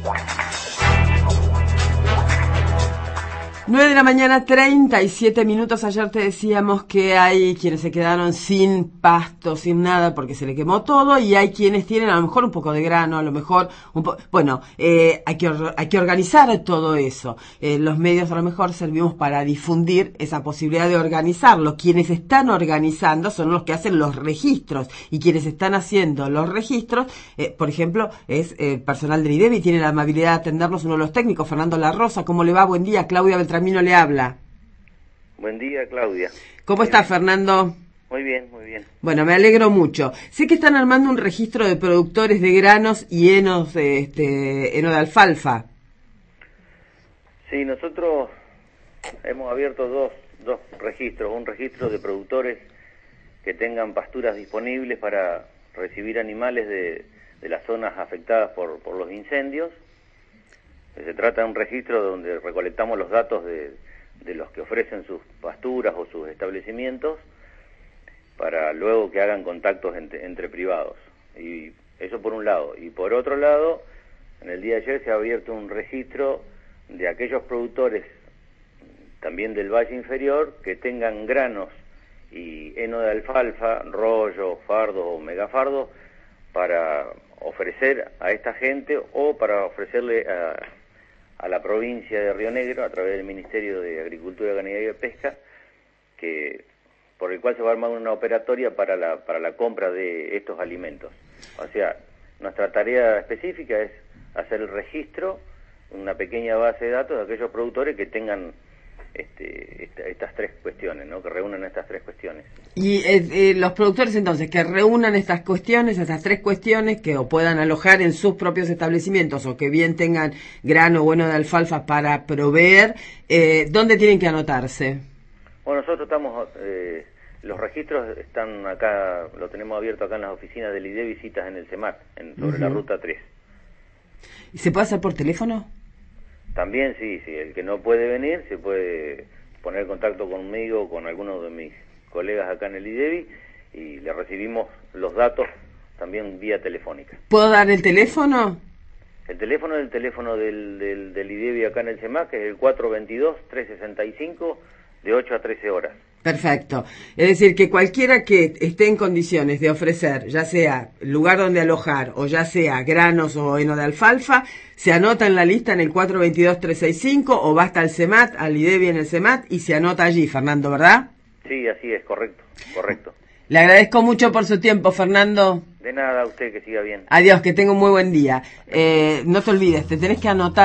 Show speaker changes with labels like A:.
A: 9 de la mañana, 37 minutos. Ayer te decíamos que hay quienes se quedaron sin pasto, sin nada, porque se le quemó todo, y hay quienes tienen a lo mejor un poco de grano, a lo mejor hay que organizar todo eso. Los medios a lo mejor servimos para difundir esa posibilidad de organizarlo. Quienes están organizando son los que hacen los registros, y quienes están haciendo los registros, por ejemplo, es personal del IDEBI. Tiene la amabilidad de atendernos uno de los técnicos, Fernando La Rosa. ¿Cómo le va? Buen día. Claudia Beltramino le habla.
B: Buen día, Claudia.
A: ¿Cómo está, Fernando?
B: Muy bien, muy bien.
A: Bueno, me alegro mucho. Sé que están armando un registro de productores de granos y heno de alfalfa.
B: Sí, nosotros hemos abierto dos registros. Un registro de productores que tengan pasturas disponibles para recibir animales de las zonas afectadas por los incendios. Se trata de un registro donde recolectamos los datos de los que ofrecen sus pasturas o sus establecimientos para luego que hagan contactos entre privados. Y eso por un lado. Y por otro lado, en el día de ayer se ha abierto un registro de aquellos productores también del Valle Inferior que tengan granos y heno de alfalfa, rollo, fardo o megafardo para ofrecer a esta gente o para ofrecerle a la provincia de Río Negro a través del Ministerio de Agricultura, Ganadería y Pesca, por el cual se va a armar una operatoria para la compra de estos alimentos. O sea, nuestra tarea específica es hacer el registro, una pequeña base de datos de aquellos productores que tengan estas tres cuestiones, ¿no? Que reúnan estas tres cuestiones.
A: Y los productores entonces que reúnan estas tres cuestiones, que o puedan alojar en sus propios establecimientos o que bien tengan grano bueno de alfalfa para proveer, ¿dónde tienen que anotarse?
B: Bueno, nosotros los registros están acá, lo tenemos abierto acá en las oficinas del IDEBI, visitas en el CEMAT, sobre la ruta 3.
A: ¿Y se puede hacer por teléfono?
B: También sí, el que no puede venir se puede poner en contacto conmigo o con alguno de mis colegas acá en el IDEBI y le recibimos los datos también vía telefónica.
A: ¿Puedo dar el teléfono?
B: El teléfono es el teléfono del IDEBI acá en el CEMAC, que es el 422-365 de 8 a 13 horas.
A: Perfecto. Es decir, que cualquiera que esté en condiciones de ofrecer, ya sea lugar donde alojar o ya sea granos o heno de alfalfa, se anota en la lista en el 422-365 o va hasta el CEMAT, al IDEBI en el CEMAT y se anota allí, Fernando, ¿verdad?
B: Sí, así es, correcto.
A: Le agradezco mucho por su tiempo, Fernando.
B: De nada, a usted, que siga bien.
A: Adiós, que tenga un muy buen día. No te olvides, te tenés que anotar.